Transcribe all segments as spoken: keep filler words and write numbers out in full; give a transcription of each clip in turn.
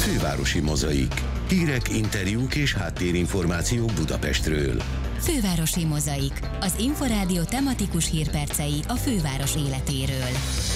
Fővárosi Mozaik. Hírek, interjúk és háttérinformációk Budapestről. Fővárosi Mozaik. Az Inforádió tematikus hírpercei a főváros életéről.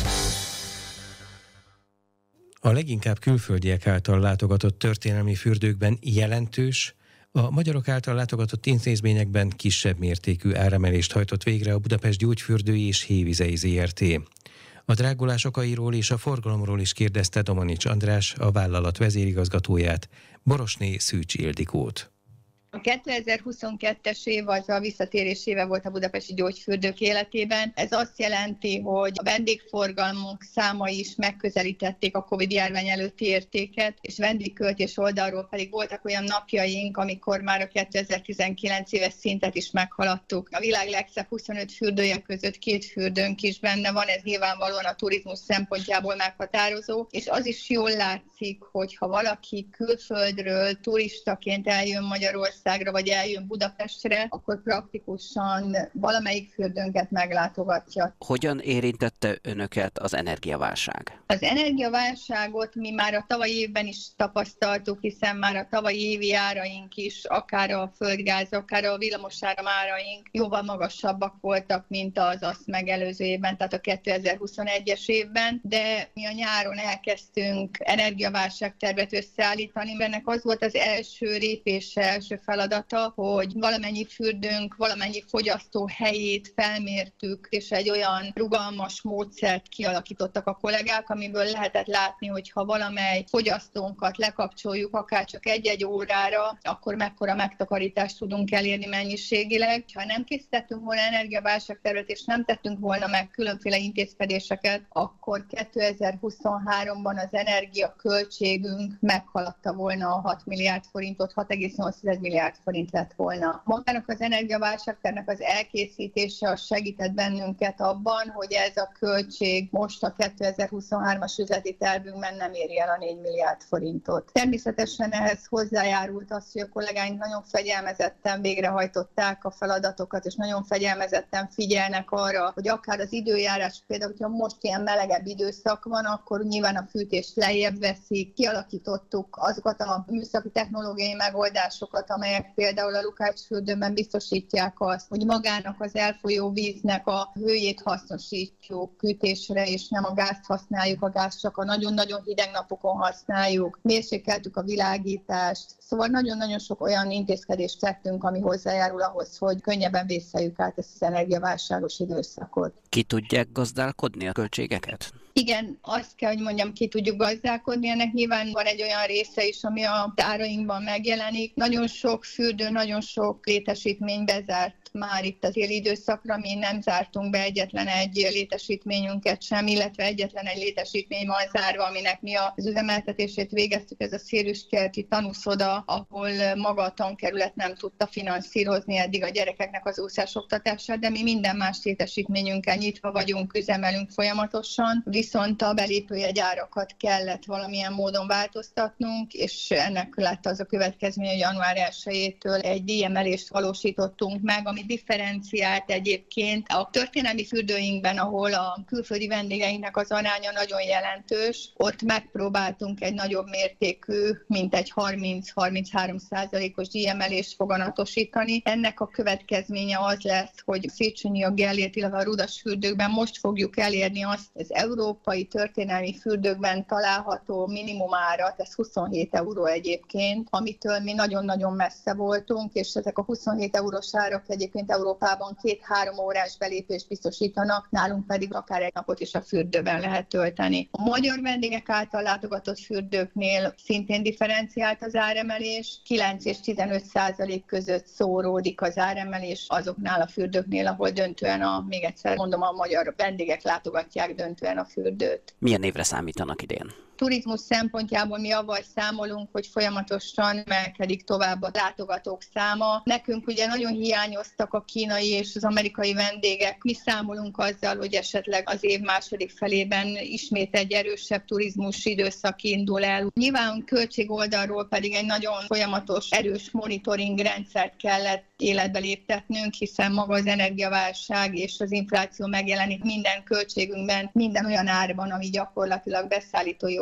A leginkább külföldiek által látogatott történelmi fürdőkben jelentős, a magyarok által látogatott intézményekben kisebb mértékű áremelést hajtott végre a Budapest Gyógyfürdői és Hévizei zé er té. A drágulás okairól és a forgalomról is kérdezte Domanics András, a vállalat vezérigazgatóját, Borosné Szűcs Ildikót. A kétezer-huszonkettes év az a visszatérés éve volt a budapesti gyógyfürdők életében. Ez azt jelenti, hogy a vendégforgalmunk számai is megközelítették a Covid-járvány előtti értéket, és vendégköltés oldalról pedig voltak olyan napjaink, amikor már a kétezer-tizenkilenc éves szintet is meghaladtuk. A világ legszebb huszonöt fürdője között két fürdőnk is benne van, ez nyilvánvalóan a turizmus szempontjából meghatározó, és az is jól látszik, hogy ha valaki külföldről turistaként eljön Magyarországra, vagy eljön Budapestre, akkor praktikusan valamelyik fürdőnket meglátogatja. Hogyan érintette önöket az energiaválság? Az energiaválságot mi már a tavalyi évben is tapasztaltuk, hiszen már a tavalyi évi áraink is, akár a földgáz, akár a villamosáram áraink jóval magasabbak voltak, mint az azt megelőző évben, tehát a kétezer-huszonegyes évben, de mi a nyáron elkezdtünk energiaválságtervet összeállítani, ennek az volt az első lépése, első feladata, hogy valamennyi fürdőnk, valamennyi fogyasztó helyét felmértük, és egy olyan rugalmas módszert kialakítottak a kollégák, amiből lehetett látni, hogy ha valamely fogyasztónkat lekapcsoljuk akár csak egy-egy órára, akkor mekkora megtakarítást tudunk elérni mennyiségileg. Ha nem készítettünk volna energiaválságtervet, és nem tettünk volna meg különféle intézkedéseket, akkor kétezer-huszonháromban az energiaköltségünk meghaladta volna a hat milliárd forintot, hat egész nyolc milliárd forint lett volna. Magának az energiaválságtervnek az elkészítése az segített bennünket abban, hogy ez a költség most a kétezer-huszonhármas üzleti tervünkben nem éri el a négy milliárd forintot. Természetesen ehhez hozzájárult az, hogy a kollégáink nagyon fegyelmezetten végrehajtották a feladatokat, és nagyon fegyelmezetten figyelnek arra, hogy akár az időjárás, például, hogyha most ilyen melegebb időszak van, akkor nyilván a fűtést lejjebb veszik. Kialakítottuk azokat a műszaki technológiai megoldásokat, amelyek például a Lukács fürdőben biztosítják azt, hogy magának az elfolyó víznek a hőjét hasznosítjuk kütésre, és nem a gázt használjuk, a gázt csak a nagyon-nagyon hideg napokon használjuk. Mérsékeltük a világítást, szóval nagyon-nagyon sok olyan intézkedést tettünk, ami hozzájárul ahhoz, hogy könnyebben vészeljük át ezt az energiaválságos időszakot. Ki tudják gazdálkodni a költségeket? Igen, azt kell, hogy mondjam, ki tudjuk gazdálkodni. Ennek nyilván van egy olyan része is, ami a tárainkban megjelenik. Nagyon sok fürdő, nagyon sok létesítmény bezárt már itt az éli időszakra. Mi nem zártunk be egyetlen egy létesítményünket sem, illetve egyetlen egy létesítmény van zárva, aminek mi az üzemeltetését végeztük. Ez a Szélüstkerti tanúszoda, ahol maga a tankerület nem tudta finanszírozni eddig a gyerekeknek az úszásoktatását, de mi minden más létesítményünkkel nyitva vagyunk, üzemelünk folyamatosan. Viszont a belépőjegyárakat kellett valamilyen módon változtatnunk, és ennek lett az a következmény, hogy január elsejétől egy díjemelést valósítottunk meg, ami differenciált egyébként a történelmi fürdőinkben, ahol a külföldi vendégeinknek az aránya nagyon jelentős. Ott megpróbáltunk egy nagyobb mértékű, mint egy harminc-harminchárom százalékos díjemelést foganatosítani. Ennek a következménye az lesz, hogy a Széchenyi, a Gellért, illetve a Rudas fürdőkben most fogjuk elérni azt, az európai történelmi fürdőkben található minimumárat, ez huszonhét euró egyébként, amitől mi nagyon-nagyon messze voltunk, és ezek a huszonhét eurós árak egyébként Európában két-három órás belépést biztosítanak, nálunk pedig akár egy napot is a fürdőben lehet tölteni. A magyar vendégek által látogatott fürdőknél szintén differenciált az áremelés, kilenc és tizenöt százalék között szóródik az áremelés azoknál a fürdőknél, ahol döntően a, még egyszer mondom, a magyar vendégek látogatják döntően a fürdőt. Milyen évre számítanak idén? Turizmus szempontjából mi avval számolunk, hogy folyamatosan emelkedik tovább a látogatók száma. Nekünk ugye nagyon hiányoztak a kínai és az amerikai vendégek. Mi számolunk azzal, hogy esetleg az év második felében ismét egy erősebb turizmus időszak indul el. Nyilván költség oldalról pedig egy nagyon folyamatos, erős monitoring rendszert kellett életbe léptetnünk, hiszen maga az energiaválság és az infláció megjelenik minden költségünkben, minden olyan árban, ami gyakorlatilag beszállítói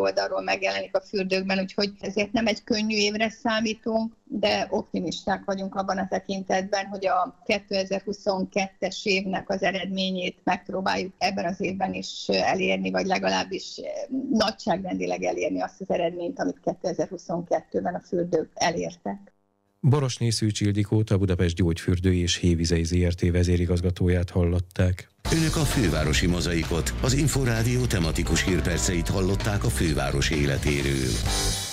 oldalról megjelenik a fürdőkben, úgyhogy ezért nem egy könnyű évre számítunk, de optimisták vagyunk abban a tekintetben, hogy a kétezer-huszonkettes évnek az eredményét megpróbáljuk ebben az évben is elérni, vagy legalábbis nagyságrendileg elérni azt az eredményt, amit kétezer-huszonkettőben a fürdők elértek. Borosné Szűcs Ildikót, a Budapest Gyógyfürdői és Hévizei zé er té vezérigazgatóját hallották. Önök a Fővárosi Mozaikot, az Inforádió tematikus hírperceit hallották a főváros életéről.